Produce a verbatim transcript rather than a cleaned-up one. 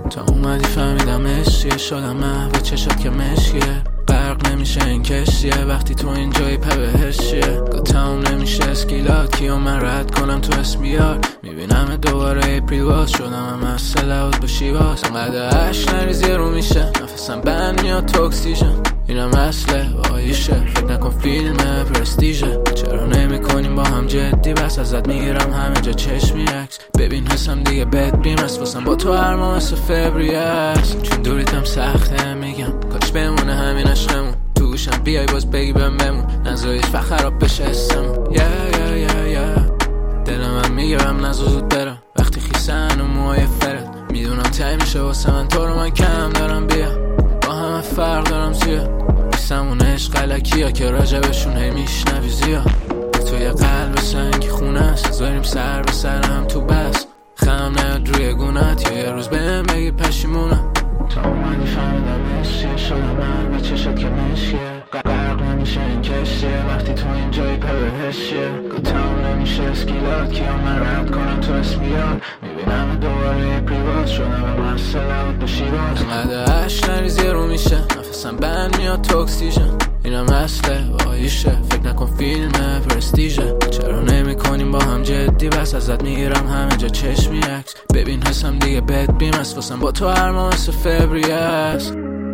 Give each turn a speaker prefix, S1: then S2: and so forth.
S1: تا اومدی فهمیدم عشقیه، شدم محو چشات که مشکیه. غرق نمیشه این کشتیه وقتی تو اینجایی پا بهشیه. تموم نمیشه اسکیلات کیو من رد کنم تو اسم بیار. میبینم دوباره اپریل باز شدم هم از سلاوت با شیواز. انقدر عشق نریزی رو میشه نفسم بند میاد تو اکسیژن. اینم اصله وایشه فکر نکن فیلم پرستیژه. چرا نمی کنیم با هم جدی بس ازت میگیرم همه جا چشمی عکس. ببین حسم دیگه بد بیم است واسم با تو هر ماه مثل فوریه است. چون دوریتم سخته میگم کاش بمونه همین عشقمون. تو گوشم بیای باز بگی بهم بمون نزایش و خراب بشه اسمون. یا یا یا یا دلم هم میگیرم نزا زود برم وقتی خیسن و موهای فرد. میدونم تای میشه واسه من تو رو من کم دارم بیا با همه فرق دارم زیاد. بیستمون عشق علکی ها که راجبشون هی میشنوی زیاد. تو یه قلب سنگی خونه است زاریم سر به سرم تو بس. خم نیاد روی گونت یا یه روز بهم بگی پشیمونم. تا اومدی فهمیدم عشقیه شدم من به چشت که مشکیه. غرق نمیشه این کشتیه وقتی تو اینجایی پا بهشیه. تموم نمیشه اسکیلات کیا من رد کنم تو اسم بیار. میبینم دوباره پریواز شدم من سلاوت با شیراز. انقدر عشق نریزی رو میشه نفسم بند میاد تو اکسیژن. اینم اصله وایشه فکر نکن فیلم پرستیژه. چرا نمی کنیم با هم جدی بس ازت میگیرم همه جا چشمی عکس. ببین حسم دیگه بد بیم است واسم با تو هر ماه مثل فوریه است.